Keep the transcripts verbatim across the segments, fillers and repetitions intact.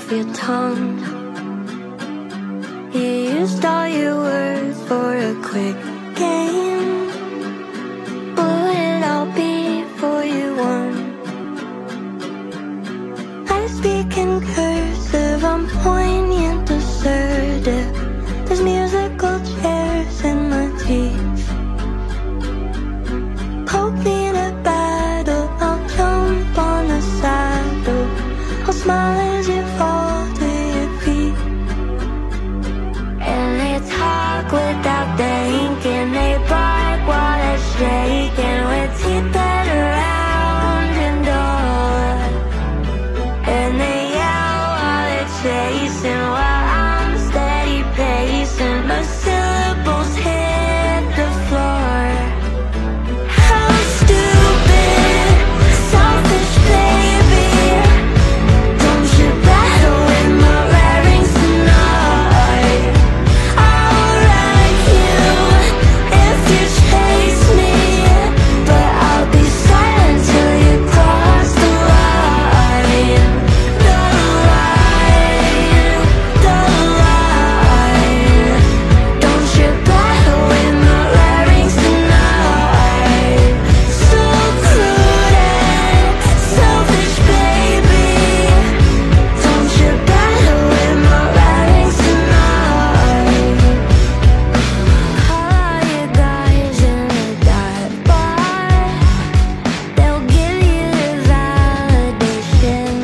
off your tongue. You used all your words for a quick game. Blew it all before you won. I speak in cursive, I'm poignant, assertive. There's musical chairs in my teeth. Poke me in a battle, I'll jump on a saddle. I'll smile as you fall to your feet. And they talk without thinking, they bark while they're shaking, with teeth that are round and all. And they yell while they're chasing, while I'm steady pacing. My syllables hit the floor. How stupid, selfish baby. Don't you battle with my larynx tonight. I'll wreck you if you chase me, but I'll be silent till you cross the line. The line, the line. Don't you battle with my larynx tonight. So crude and selfish baby. Don't you battle with my larynx tonight. Call all your guys in a dive bar. They'll give you the validation.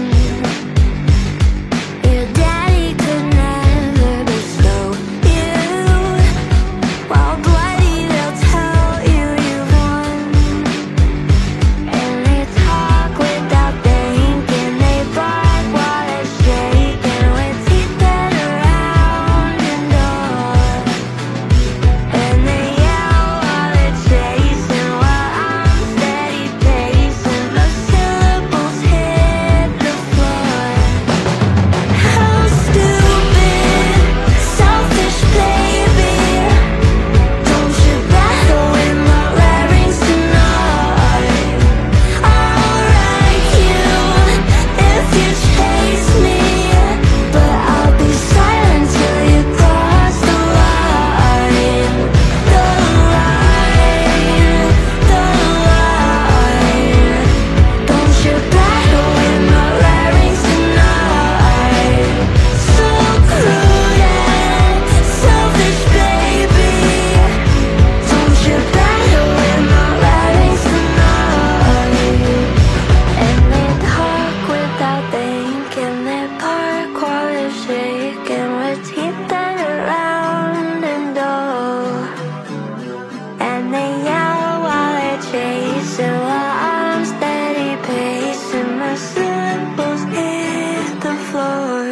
Your daddy could never bestow you. While bloody they'll tell you you've won. And they talk without thinking, they bark while they're shaking, with teeth that are round and all. And they yell while they're chasing, while I'm steady pacing. My syllables hit the floor. How stupid, selfish baby. Don't you battle with my larynx tonight. I'll wreck you if you chase me, but I'll be silent till you cross the line. The line, the line. Don't you battle with my larynx tonight. So crude and selfish baby. Don't you battle with my larynx tonight. And they talk without thinking, they bark while they're shaking, with teeth that are round and dull. And they yell while they're chasing, while I'm steady pacing. My syllables hit the floor.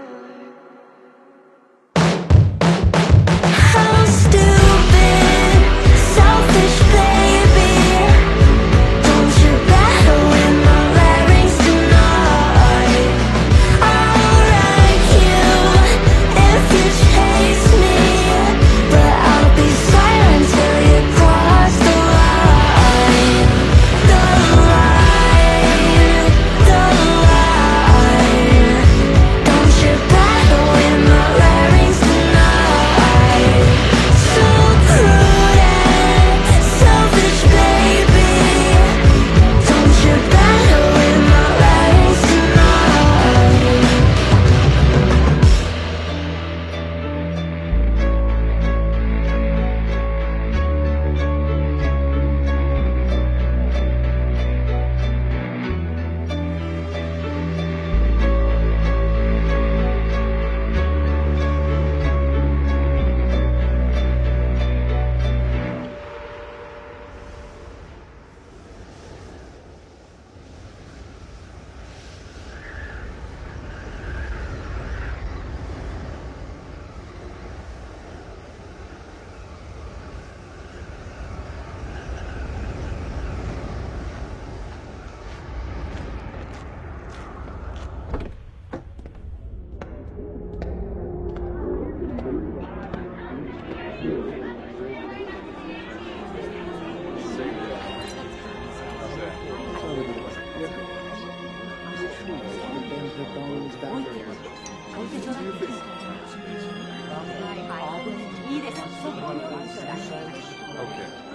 How stupid, selfish baby. Don't you battle with my larynx tonight. I'll wreck you if you chase me, but I'll be silent till you cross the line. The line, the line. Don't you battle with my larynx tonight. So crude and selfish baby. Don't you battle with my larynx tonight. McDonald's bathroom. いいです。そう。 Okay.